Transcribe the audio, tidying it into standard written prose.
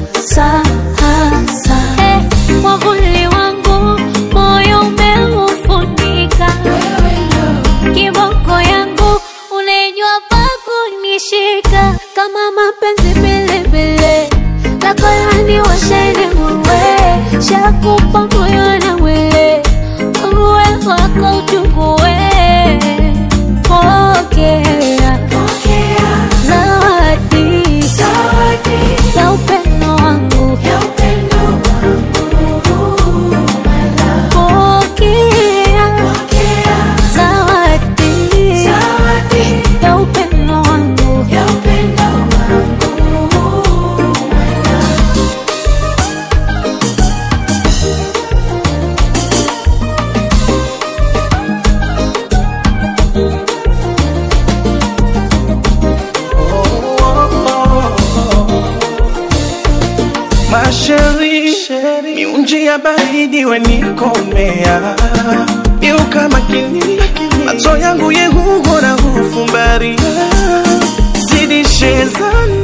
sasa. Mwavuli wangu moyo umeufunika, kiboko yangu unajua pa kunishika. Kama mapenzi bilibili lako yani washene uwe, shakupa moyo na mwili uwe wako uchukue. Pokea zawadi ya upendo wangu, pokea zawadi ya upendo wangu. Masheri, miunji ya baridi wenikomea, yuka makini, macho yangu yehugo na hufumbaria, zidishe zani